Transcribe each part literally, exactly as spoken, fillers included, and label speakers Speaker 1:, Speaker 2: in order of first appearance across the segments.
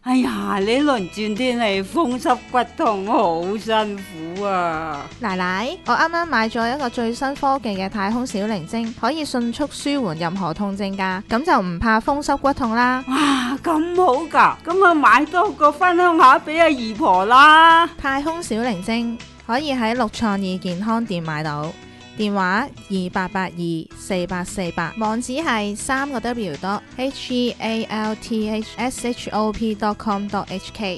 Speaker 1: 哎呀，呢輪轉天氣風濕骨痛，好辛苦啊！
Speaker 2: 奶奶，我啱啱買咗一個最新科技嘅太空小靈精，可以迅速舒緩任何痛症㗎，咁就唔怕風濕骨痛啦。
Speaker 1: 哇，咁好㗎，咁啊買多個分享下俾阿姨婆啦。
Speaker 2: 太空小靈精可以喺六創意健康店買到，電話二八八二四八四八，網址係三個 W dot H E A L T H S H O P dot com dot H K。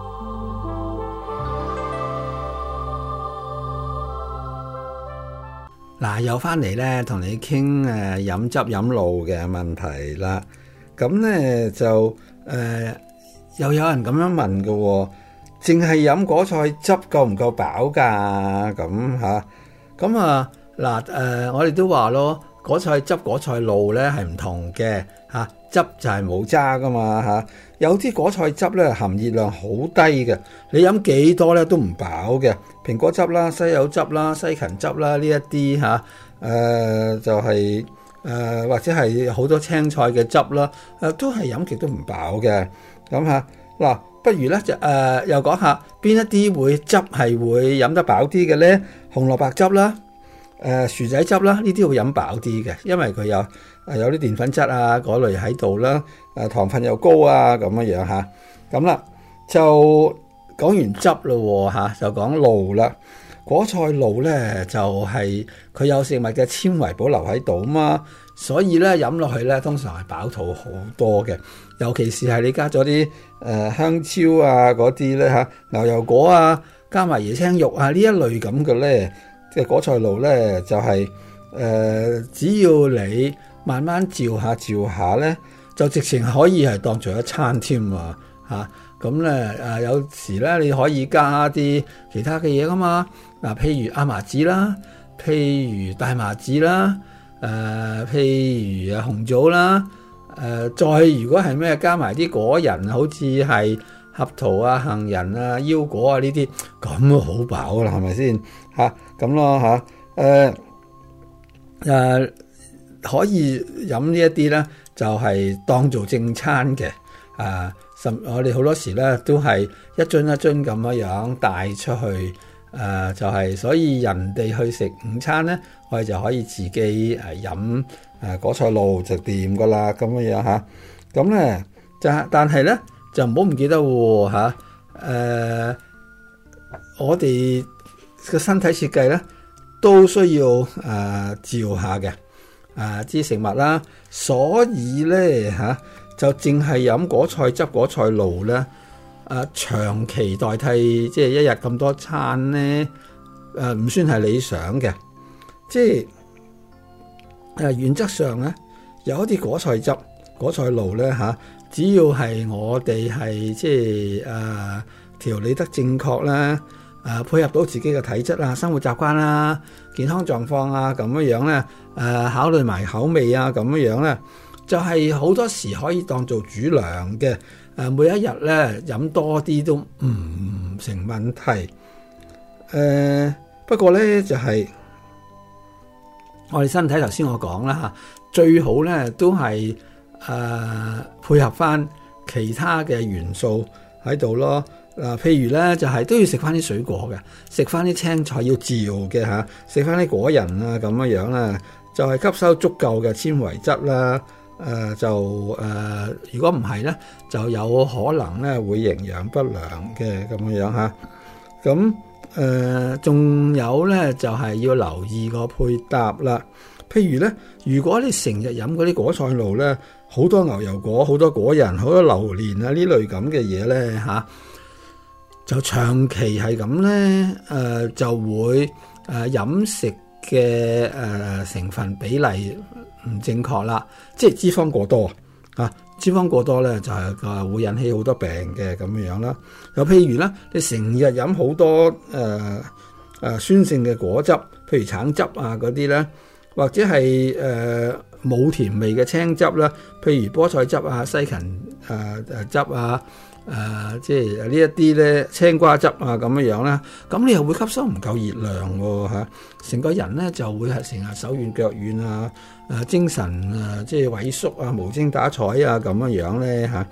Speaker 3: 嗱，又翻嚟咧，同你傾誒飲汁飲露嘅問題啦。咁咧就誒、呃、又有人咁樣問嘅、哦，淨係飲果菜汁夠唔夠飽㗎？咁嚇咁啊嗱誒，我哋都話咯，果菜汁、果菜露咧係唔同嘅嚇、啊，汁就係冇渣㗎嘛嚇、啊。有啲果菜汁咧含熱量好低嘅，你飲幾多咧都唔飽嘅。蘋果汁啦、西柚汁啦、西芹汁啦呢一啲嚇，誒、呃、就係、是、誒、呃、或者係好多青菜嘅汁啦，誒、呃、都係飲極都唔飽嘅。咁嚇嗱，不如咧就誒又講下邊一啲會汁係會飲得飽啲嘅咧？紅蘿蔔汁啦、誒、呃、薯仔汁啦，呢啲會飲飽啲嘅，因為佢有誒有啲澱粉質啊嗰類喺度啦，誒、啊、糖分又高啊咁樣樣嚇。咁啦就。講完汁咯嚇，就講露啦。果菜露咧就係、是、佢有食物嘅纖維保留喺度啊嘛，所以咧飲落去咧通常係飽肚好多嘅。尤其是係你加咗啲誒香蕉啊嗰啲咧嚇，牛油果啊，加埋椰青肉啊呢一類咁嘅咧，即係果菜露咧就係、是、誒、呃、只要你慢慢嚼下嚼下咧，就直情可以係當做一餐添啊嚇。咁咧誒有時咧你可以加啲其他嘅嘢噶嘛，嗱、啊、譬如亞麻籽啦，譬如大麻籽啦，誒、呃、譬如啊紅棗啦，誒、呃、再如果係咩加埋啲果仁，好似係合桃啊、杏仁啊、腰果啊呢啲，咁都好飽啦，係咪先嚇？咁咯嚇，誒誒可以飲呢一啲咧，就係、是、當做正餐嘅啊。甚我哋好多時咧都係一樽一樽咁樣樣帶出去，誒、呃、就係、是、所以人哋去食午餐咧，我哋就可以自己誒飲誒果菜露就掂噶啦，咁樣樣嚇。咁咧就但係咧就唔好唔記得喎嚇。誒、呃、我哋個身體設計咧都需要誒照下嘅誒啲食物啦，所以咧嚇。啊就淨係飲果菜汁、果菜露咧，誒、呃、長期代替即係一日咁多餐咧，誒、呃、唔算係理想嘅。即係誒、呃、原則上咧，有一啲果菜汁、果菜露咧嚇、啊，只要係我哋係即係誒、呃、調理得正確啦，誒、呃、配合到自己嘅體質啊、生活習慣啦、健康狀況啊咁樣樣咧，誒、呃、考慮埋口味啊咁樣樣咧。就係好多時可以當做主糧嘅，誒每一日咧飲多啲都唔成問題。誒、呃、不過咧就係、是、我哋身體頭先我講啦嚇，最好咧都係誒、呃、配合翻其他嘅元素喺度咯。嗱、呃，譬如咧就係、是、都要食翻啲水果嘅，食翻啲青菜要嚼嘅嚇，食翻啲果仁啊咁樣樣啦，就係、是、吸收足夠嘅纖維質啦。誒、呃、就誒、呃，如果唔係咧，就有可能咧會營養不良嘅咁樣樣嚇。咁誒仲有咧，就係、是、要留意個配搭啦。譬如咧，如果你成日飲嗰啲果菜露咧，好多牛油果、好多果仁、好多榴蓮啊呢類咁嘅嘢咧嚇，就長期係咁咧，誒就會誒、呃、飲食嘅誒、呃、成分比例唔正確啦，即係脂肪過多啊！脂肪過多咧就係、是、個會引起好多病嘅咁樣樣啦。又譬如咧，你成日飲好多誒誒、呃呃、酸性嘅果汁，譬如橙汁啊嗰啲咧，或者係誒冇甜味嘅青汁啦，譬如菠菜汁啊、西芹誒誒、呃、汁啊。誒、呃，即係呢一啲咧，青瓜汁啊咁樣樣啦，咁你又會吸收唔夠熱量喎嚇，成個人咧就會係成日手軟腳軟啊，誒精神啊即係萎縮啊，無精打采啊咁樣樣咧嚇，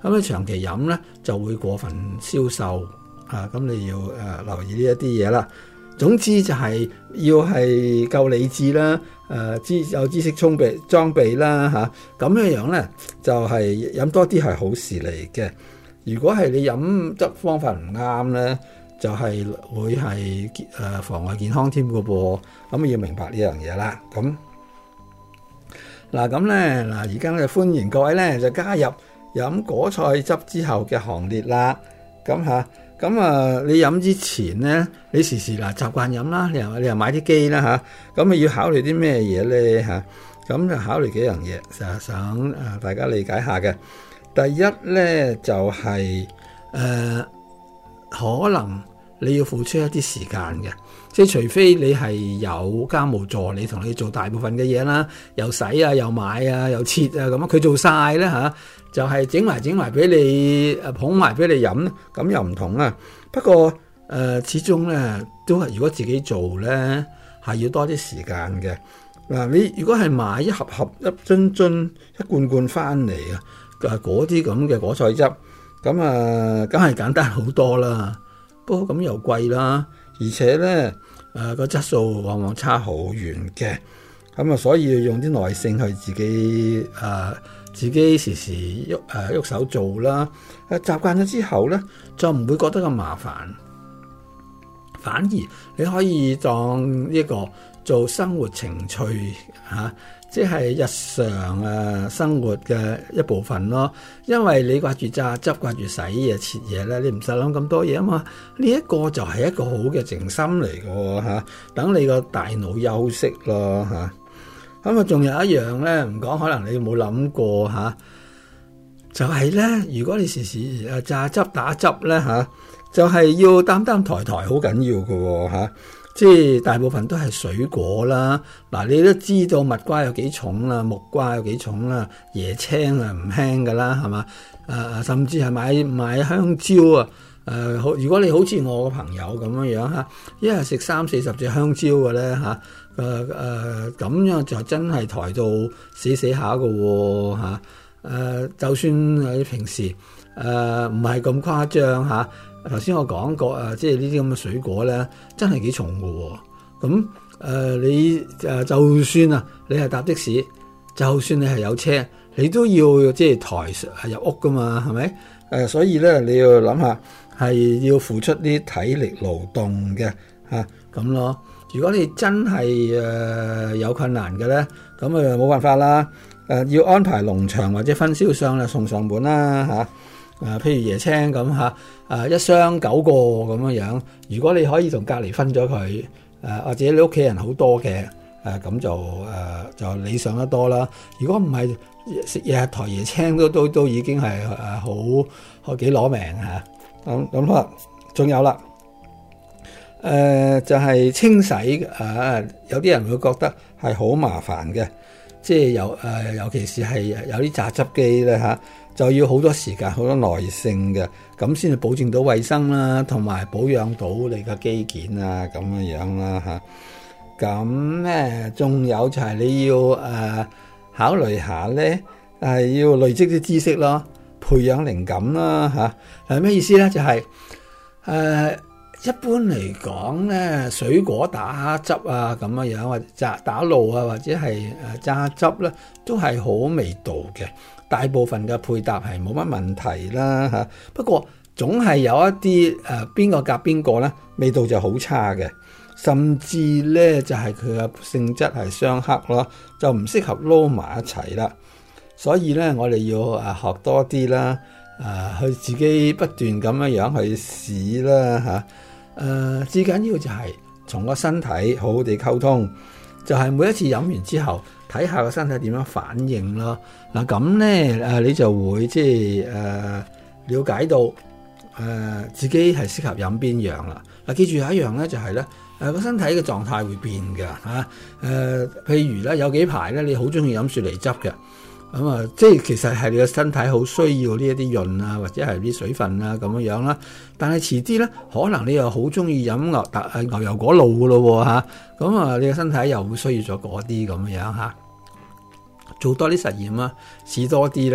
Speaker 3: 咁你長期飲咧就會過分消瘦啊，咁你要誒、呃、留意呢一啲嘢啦。總之就係要係夠理智啦，誒、呃、知有知識裝備裝備啦嚇，咁、啊、樣樣咧就係、是、飲多啲係好事嚟嘅。如果係你飲汁方法唔啱咧，就係、是、會係誒、呃、妨礙健康添嘅噃。咁要明白呢樣嘢啦。咁嗱咁咧嗱，而家咧歡迎各位咧就加入飲果菜汁之後嘅行列啦。咁嚇。咁啊，你飲之前咧，你時時嗱習慣飲啦，你又你又買啲機啦嚇，咁啊要考慮啲咩嘢咧嚇？咁就考慮幾樣嘢，成日想啊大家理解下嘅。第一咧就係、是、誒、呃，可能你要付出一啲時間嘅，即係除非你係有家務助理同你做大部分嘅嘢啦，又洗啊，又買啊，又切啊咁啊，佢做晒咧嚇。就係整埋整埋俾你，誒捧埋俾你飲，咁又唔同啦。不過誒、呃，始終咧都係如果自己做咧，係要多啲時間嘅。嗱、呃，你如果係買一盒盒、一樽樽、一罐罐翻嚟啊，嗰啲咁嘅果菜汁，咁啊，梗係簡單好多啦。不過咁又貴啦，而且咧誒個質素往往差好遠嘅。咁啊，所以要用啲耐性去自己誒。呃自己時時喐誒喐手做啦，誒習慣咗之後咧，就唔會覺得咁麻煩，反而你可以當呢個做生活情趣嚇、啊，即係日常誒生活嘅一部分咯。因為你掛住榨汁、掛住洗嘢、切嘢咧，你唔使諗咁多嘢啊嘛。呢、這、一個就係一個好嘅靜心嚟嘅嚇，等你個大腦休息咯嚇。咁啊，仲有一樣咧，唔講可能你冇諗過嚇、啊，就係、是、咧，如果你時時誒榨汁打汁咧嚇、啊，就係、是、要擔擔抬抬好緊要嘅喎嚇，即係大部分都係水果啦。嗱、啊，你都知道蜜瓜有幾重啦，木瓜有幾重啦，椰青啊唔輕㗎啦，係嘛？誒、啊、甚至係買買香蕉啊，誒好，如果你好似我個朋友咁樣樣嚇，一日食三四十隻香蕉嘅咧嚇。誒誒咁樣就真係抬到死死下嘅喎嚇，誒就算你平時誒唔係咁誇張嚇，頭先我講過誒，即係呢啲咁嘅水果咧，真係幾重嘅喎。咁、呃、誒你誒就算啊，你係搭的士，就算你係有車，你都要即係抬入屋噶嘛，係咪？誒、呃、所以咧你要諗下，係要付出啲體力勞動嘅嚇咁咯。如果你真係誒、呃、有困難嘅咧，咁啊冇辦法啦。誒、呃、要安排農場或者分銷商啦送上門啦嚇。誒、啊、譬如椰青咁嚇，誒、啊、一箱九個咁樣樣。如果你可以同隔離分咗佢，誒、啊、或者你屋企人好多嘅，誒咁就誒、啊、就理想得多啦。如果唔係食日日抬椰青都都都已經係誒好好幾攞命嚇。咁咁好啦，仲有啦。誒、呃、就係、是、清洗啊！有啲人會覺得係好麻煩嘅，即係有誒、呃，尤其是係有啲榨汁機咧嚇、啊，就要好多時間、好多耐性嘅，咁先至保證到衞生啦，同埋保養到你嘅機件啊咁樣樣啦嚇。咁咧仲有就係你要誒、呃、考慮下咧，係、啊、要累積啲知識咯，培養靈感啦嚇。係、啊、咩意思咧？就係、是、誒。呃一般嚟講咧，水果打汁啊咁樣樣，或者打打露啊，或者係誒榨汁咧，都係好味道嘅。大部分嘅配搭係冇乜問題啦嚇。不過總係有一啲誒邊個夾邊個咧，味道就好差嘅，甚至咧就係佢嘅性質係相克咯，就唔適合撈埋一齊啦。所以咧，我哋要誒學多啲啦，誒去自己不斷咁樣樣去試啦嚇。誒、呃，至緊要就係從個身體好好地溝通，就係、是、每一次飲完之後，睇下個身體點樣反應咯。嗱咁咧，誒你就會即係誒了解到誒、呃、自己係適合飲邊樣啦。嗱，記住有一樣咧，就係咧誒個身體嘅狀態會變㗎嚇。誒譬如咧有幾排咧，你好中意飲雪梨汁嘅。咁啊、嗯，即係其實係你個身體好需要呢一啲潤啊，或者係啲水分啊咁樣樣啦。但係遲啲咧，可能你又好中意飲牛特牛油果露噶咯喎嚇。咁啊，你個身體又會需要咗嗰啲咁樣樣嚇。做多啲實驗啊，試多啲啦。誒、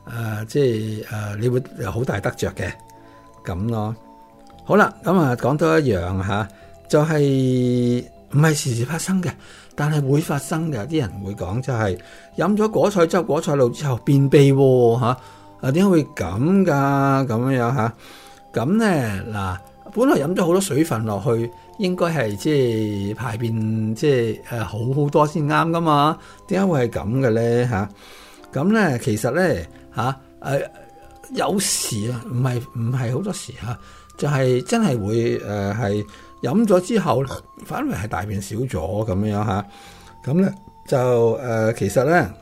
Speaker 3: 呃、即係誒、呃、你會有好大得着嘅咁咯。好啦，咁啊講多一樣嚇，就係唔係時時發生嘅，但係會發生嘅。啲人會講就係飲咗果菜汁、果菜露之後便秘喎嚇，啊點解會咁㗎？咁樣樣嚇，咁咧嗱，本來飲咗好多水分落去，應該係即係排便即係誒好好多先啱㗎嘛？點解會係咁嘅咧嚇？咁咧其實咧嚇誒有時啊，唔係唔係好多時嚇。就係、是、真係會誒係飲咗之後，反為係大便少咗咁樣嚇，咁咧就誒、呃、其實咧誒、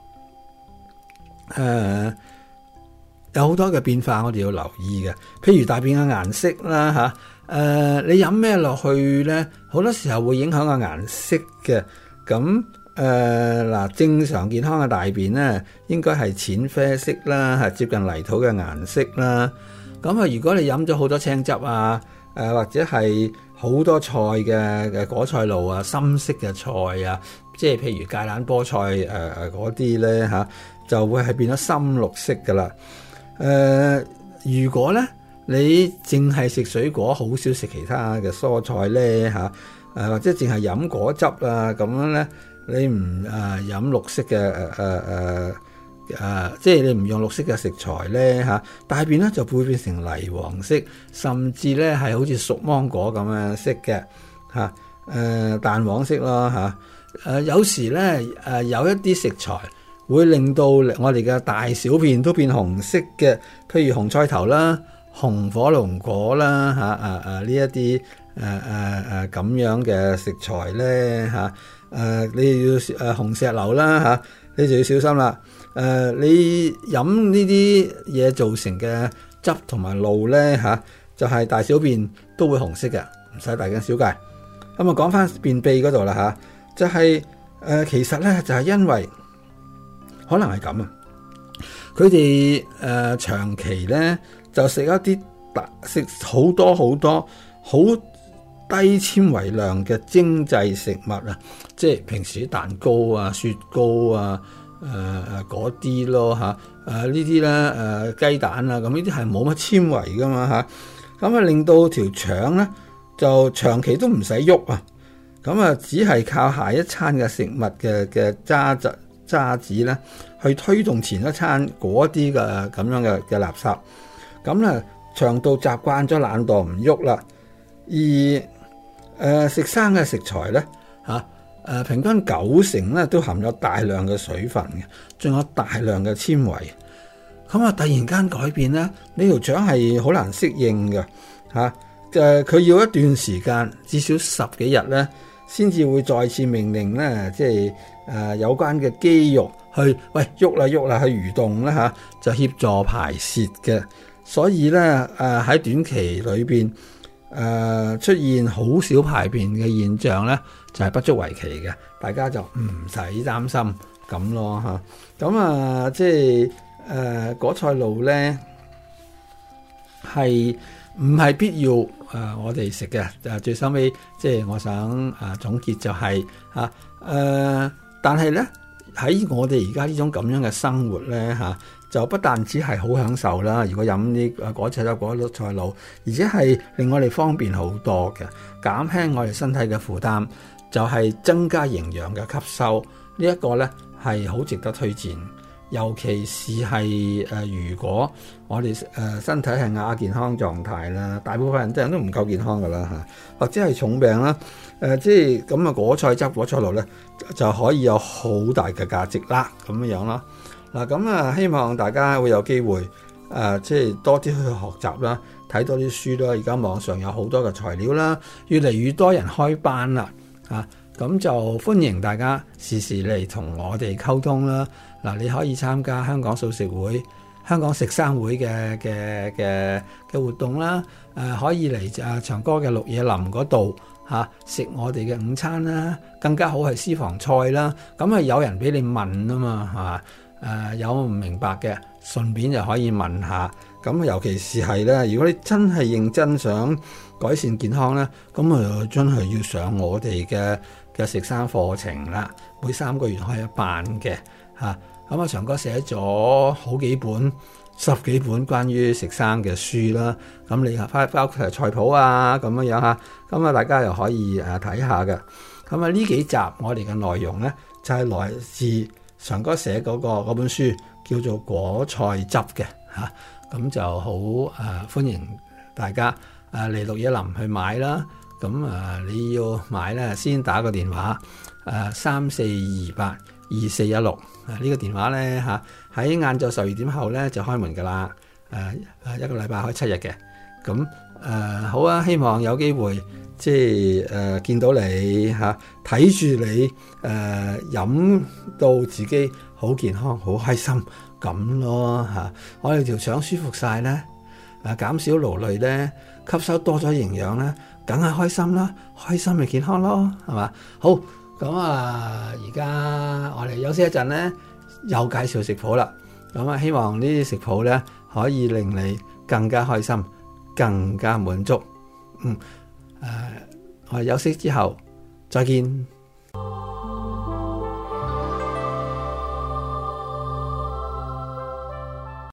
Speaker 3: 呃、有好多嘅變化，我哋要留意嘅。譬如大便嘅顏色啦嚇，誒、呃、你飲咩落去咧，好多時候會影響個顏色嘅。咁誒嗱，正常健康嘅大便咧，應該係淺啡色啦，係接近泥土嘅顏色啦。咁啊，如果你飲咗好多青汁啊，誒、呃、或者係好多菜嘅嘅果菜露啊，深色嘅菜啊，即係譬如芥蘭菠菜誒誒嗰啲咧嚇，就會係變咗深綠色噶啦。誒、呃，如果咧你淨係食水果，好少食其他嘅蔬菜咧嚇，誒、啊、或者淨係飲果汁啊咁樣咧，你唔誒飲綠色嘅誒誒誒。呃呃誒、啊，即係你唔用綠色嘅食材咧嚇，大便咧就會變成泥黃色，甚至咧係好似熟芒果咁樣色嘅嚇，誒、啊、淡黃色咯嚇。誒、啊、有時咧誒、啊、有一啲食材會令到我哋嘅大小便都變紅色嘅，譬如紅菜頭啦、紅火龍果啦嚇，啊啊呢一啲誒誒誒咁樣嘅食材咧嚇，誒、啊、你要誒、啊、紅石榴啦嚇、啊，你就要小心啦。誒、呃，你飲呢啲嘢造成嘅汁同埋露咧嚇，就係、是、大小便都會紅色嘅，唔使大驚小怪。咁啊，講翻便秘嗰度啦嚇，就係、是、誒、呃，其實咧就係、是、因為可能係咁啊，佢哋誒長期咧就食一啲大食好多好多好低纖維量嘅精製食物啊，即係平時啲蛋糕啊、雪糕啊。誒誒嗰啲咯嚇，誒呢啲咧誒雞蛋啊，咁呢啲係冇乜纖維噶嘛嚇，咁啊令到條腸咧就長期都唔使喐啊，咁啊只係靠下一餐嘅食物嘅嘅渣質渣子咧去推動前一餐嗰啲嘅咁樣嘅嘅垃圾，咁咧腸道習慣咗懶惰唔喐啦，而誒、呃、食生嘅食材咧嚇。啊誒、呃、平均九成咧都含有大量嘅水分嘅，仲有大量嘅纖維。咁啊，突然間改變咧，呢條腸係好難適應嘅嚇。誒、啊，佢要一段時間，至少十幾日咧，先至會再次命令咧，即係誒、呃、有關嘅肌肉去喂喐啦喐啦去蠕動啦嚇、啊，就協助排泄嘅。所以咧誒喺短期裏邊誒出現好少排便嘅現象咧。就係、是、不足為奇嘅，大家就唔使擔心咁咯嚇。咁啊，即係誒、呃、果菜露咧，係唔係必要誒、呃、我哋食嘅？誒最收尾，即係我想誒、呃、總結就係嚇誒，但係咧喺我哋而家呢種咁樣嘅生活咧嚇、啊，就不但只係好享受啦。如果飲啲誒果菜汁、果菜露，而且係令我哋方便好多嘅，減輕我哋身體嘅負擔。就係、是、增加營養嘅吸收，這個、呢一個咧係好值得推薦。尤其是係誒、呃，如果我哋誒、呃、身體係亞健康狀態啦，大部分人都人都唔夠健康噶啦嚇，或者係重病啦，誒、呃、即係咁嘅果菜汁、果菜露咧就可以有好大嘅價值啦，咁樣樣啦。嗱咁啊，希望大家會有機會誒、呃，即係多啲去學習啦，睇多啲書啦。而家網上有好多嘅材料啦，越嚟越多人開班啦。啊，咁就歡迎大家時時嚟同我哋溝通啦。嗱、啊，你可以參加香港素食會、香港食生會嘅嘅嘅嘅活動啦。誒、啊，可以嚟啊長哥嘅綠野林嗰度嚇食我哋嘅午餐啦。更加好係私房菜啦。咁啊有人俾你問啊嘛，係嘛？誒有唔明白嘅，順便就可以問下。咁尤其是係咧，如果你真係認真想改善健康咧，咁啊真係要上我哋嘅嘅食生課程啦，每三個月開一班嘅嚇。 咁啊，祥哥寫咗好幾本、十幾本關於食生嘅書啦。咁你包包括係菜譜啊咁樣樣嚇，咁啊大家又可以誒睇下嘅。咁啊呢幾集我哋嘅內容咧，就係、是、來自祥哥寫嗰、那個嗰本書，叫做果菜汁嘅嚇。咁、啊、就好誒、呃、歡迎大家誒嚟綠野林去買啦。咁誒、呃、你要買咧，先打個電話誒三四二八二四一六。呢、這個電話咧嚇喺晏晝十二點後咧就開門㗎啦。誒、啊、誒一個禮拜開七日嘅。咁誒、呃、好啊，希望有機會即係誒、呃、見到你嚇，睇、啊、住你誒、呃、飲到自己好健康、好開心咁咯嚇。我哋條腸舒服晒咧，誒、啊、減少勞累咧，吸收多咗營養咧，梗係開心啦，開心咪健康咯，係嘛？好。咁啊，而家我哋休息一陣咧，又介紹食譜啦。咁啊，希望呢啲食譜咧可以令你更加開心、更加滿足。嗯，誒、呃，我哋休息之後再見。